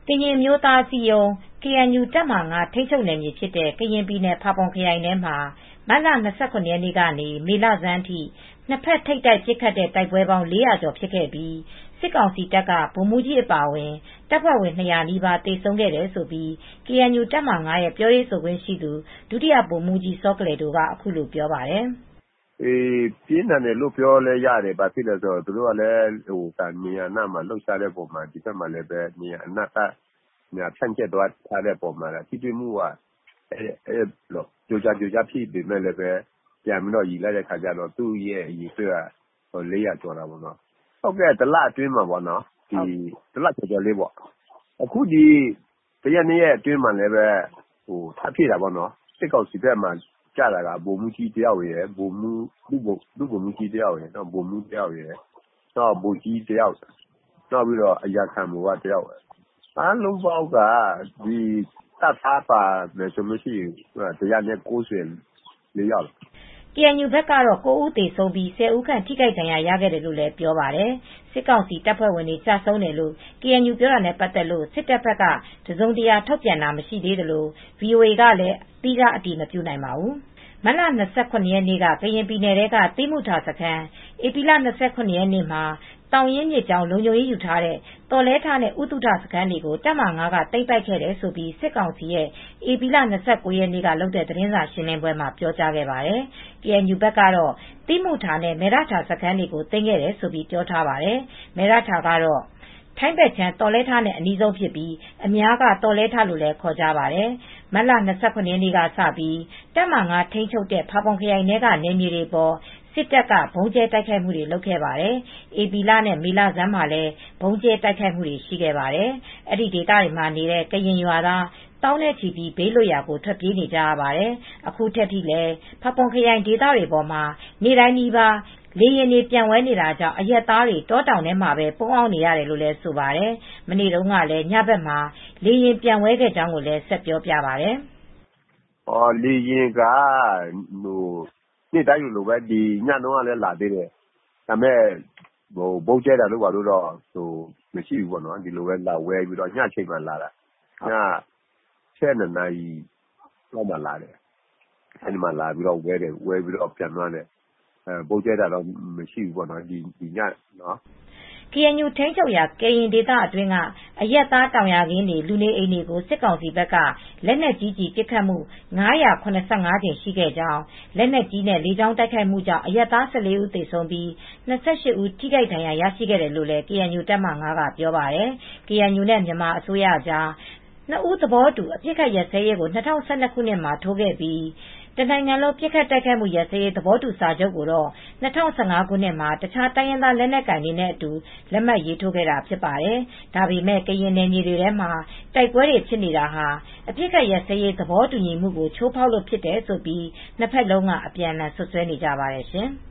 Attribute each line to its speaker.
Speaker 1: ကရင်မျိုးသားအစည်းအရုံး KNU တပ်မဟာ 5 ထိန်းချုပ်နယ်မြေဖြစ်တဲ့ ကရင်ပြည်နယ် ဖာပွန်ခရိုင်ထဲမှာ မတ်လ ၂၇ ရက်နေ့ကနေ မေလဆန်းအထိ နှစ်ဖက်ထိပ်တိုက်ပစ်ခတ်တဲ့ တိုက်ပွဲပေါင်း 400 ကျော်ဖြစ်ခဲ့ပြီး စစ်ကောင်စီတပ်က ဗိုလ်မှူးကြီးအပါအဝင် တပ်ဖွဲ့ဝင် 200 နီးပါး သေဆုံးခဲ့တယ်လို့ KNU တပ်မဟာ 5 ရဲ့ ပြောရေးဆိုခွင့်ရှိသူ ဒုတိယဗိုလ်မှူးကြီးစောကလယ်ဒိုက အခုလိုပြောပါတယ်။
Speaker 2: "ပြင်းထန်တယ်လို့ပြောလို့ရတယ်။ ဘာဖြစ်လို့လဲဆိုတော့ သူတို့ကလည်း နေရာအနှံ့မှာလှုပ်ရှားတဲ့အပေါ်မှာ ဒီဘက်မှာလည်း နေရာအနှံ့ဖြန့်ကျက်ထားတဲ့အပေါ်မှာ ထိတွေ့မှုကကြိုကြားဖြစ်ပေမဲ့လည်း ပြန်ပြီးရေလိုက်တဲ့အခါကျတော့ သူ့ရဲ့အရေအတွက်က 400 ကျော်တာပေါ့နော်။ တလအတွင်းမှာပေါ့နော်။ တလကျော်ကျော်လေးပေါ့။ အခု တရက်နှစ်ရက်အတွင်းမှာလည်း ထပ်ဖြစ်တာပေါ့နော်။ စစ်ကောင်စီဘက်မှာကျတာက ဗိုလ်မှူးကြီးတယောက်ရယ်၊ ဒုဗိုလ်မှူးကြီးတယောက်ရယ်၊ ဗိုလ်မှူးတယောက်ရယ်၊ ဗိုလ်ကြီးတယောက် နောက်အရာခံဗိုလ်ကတယောက် အားလုံးပေါင်းက တပ်သားပါမယ်ဆိုရင် 194 ယောက်
Speaker 1: " KNU ဘက်ကတော့ 9 ဦးသေဆုံးပြီး 10 ဦးခန့် ထိခိုက်ဒဏ်ရာရခဲ့တယ်လို့လည်း ပြောပါတယ်။ စစ်ကောင်စီတပ်ဖွဲ့ဝင်တွေ ကျဆုံးတယ်လို့ KNU ပြောတာနဲ့ ပတ်သက်လို့ စစ်တပ်ဘက်က တစုံတရာထုတ်ပြန်တာမရှိသေးသလို VOA ကလည်း သီးခြားအတည်မပြုနိုင်ပါဘူး။ မတ်လ ၂၇ ရက်နေ့က ကရင်ပြည်နယ်ထဲက သီးမူထာစခန်း၊ ဧပြီလ ၂၇ ရက်နေ့မှာ သောင်ရင်းမြစ်ကြောင်း လုံခြုံရေးယူထားတဲ့ သော်လဲထနဲ့ ဥတုထစခန်းတွေကို တပ်မဟာ 5 က သိမ်းပိုက်ခဲ့တယ်လို့ စစ်ကောင်စီရဲ့ ဧပြီလ ၂၉ ရက်နေ့ကလုပ်တဲ့ သတင်းစာရှင်းလင်းပွဲမှာ ပြောကြားခဲ့ပါတယ်။ KNU ဘက်ကတော့ သီးမူထာနဲ့ မယ်ရထာစခန်းတွေကို သိမ်းခဲ့တယ်လို့ ပြောထားပါတယ်။ မယ်ရထာကတော့ ထိုင်းဘက်ခြမ်း သော်လဲထနဲ့ အနီးဆုံးဖြစ်ပြီး အများက သော်လဲထလို့လည်း ခေါ်ကြပါတယ်။ မတ်လ ၂၇ ရက်နေ့ကစပြီး တပ်မဟာ 5 ထိန်းချုပ်တဲ့ ဖာပွန်ခရိုင်ထဲက နယ်မြေတွေအပေါ် စစ်တပ်က ဗုံးကြဲတိုက်ခိုက်မှုတွေ လုပ်ခဲ့ပါတယ်။ ဧပြီလနဲ့ မေလဆန်းမှာလည်း ဗုံးကြဲတိုက်ခိုက်မှုတွေ ရှိခဲ့ပါတယ်။ အဲဒီဒေသတွေမှာနေတဲ့ ကရင်ရွာသား သောင်းနဲ့ချီပြီး ဘေးလွတ်ရာကို ထွက်ပြေးနေကြရပါတယ်။ အခုထက်ထိလည်း ဖာပွန်ခရိုင်ဒေသတွေပေါ်မှာ နေ့တိုင်းနီးပါး လေယာဉ်တွေ ပျံဝဲနေတာကြောင့် အရပ်သားတွေ တောတောင်ထဲမှာပဲ ပုန်းအောင်းနေရတယ်လို့လည်း ဆိုပါတယ်။ မနေ့တုန်းကလည်း ညဘက်မှာ လေယာဉ်ပျံဝဲခဲ့ကြောင်းလည်း ဆက်ပြောပြပါတယ်။
Speaker 2: "လေယာဉ်က နေ့တိုင်းလိုလိုပဲ ညတုန်းကလည်းလာသေးတယ်။ ဒါပေမဲ့ ဗုံးကြဲတာတို့ဘာတို့တော့ မရှိဘူး။ ဒီလိုပဲလာဝဲပြီး ညအချိန်မှာလာတာ။ ည ၁၂ နာရီလောက်မှာလာတယ်။ အဲဒီမှာလာပြီးဝဲတယ်။ ဝဲပြီးပြန်သွားတယ်။ ဗုံးကြဲတာတော့မရှိဘူး။ ဒီညနော်။
Speaker 1: " KNU ထိန်းချုပ်ရာ ကရင်ဒေသအတွင်းက အရပ်သားတောင်ယာခင်းတွေ၊ လူနေအိမ်တွေကို စစ်ကောင်စီဘက်က လက်နက်ကြီးကျည်ပစ်ခတ်မှု ၅၇၅ ကြိမ်ရှိခဲ့ကြောင်း၊ လက်နက်ကြီးနဲ့ လေကြောင်းတိုက်ခိုက်မှုကြောင့် အရပ်သား ၁၄ ဦးသေဆုံးပြီး ၂၈ ဦး ထိခိုက်ဒဏ်ရာရရှိခဲ့တယ်လို့လည်း KNU တပ်မဟာ 5 က ပြောပါတယ်။ KNU နဲ့ မြန်မာအစိုးရကြား နှစ်ဦးသဘောတူ အပစ်အခတ်ရပ်စဲရေးကို ၂၀၁၂ ခုနှစ်မှာ ထိုးခဲ့ပြီး တနိုင်ငံလုံး ပစ်ခတ်တိုက်ခိုက်မှု ရပ်စဲရေး သဘောတူစာချုပ်ကိုတော့ ၂၀၁၅ ခုနှစ်မှာ တခြားတိုင်းရင်းသား လက်နက်ကိုင်တွေနဲ့အတူ လက်မှတ်ရေးထိုးခဲ့တာ ဖြစ်ပါတယ်။ ဒါပေမဲ့ ကရင်နယ်မြေတွေထဲမှာ တိုက်ပွဲတွေဖြစ်နေတာဟာ အပစ်အခတ်ရပ်စဲရေး သဘောတူညီမှုကို ချိုးဖောက်လို့ဖြစ်တယ်လို့ နှစ်ဖက်လုံးက အပြန်အလှန် စွပ်စွဲနေကြပါတယ်ရှင်။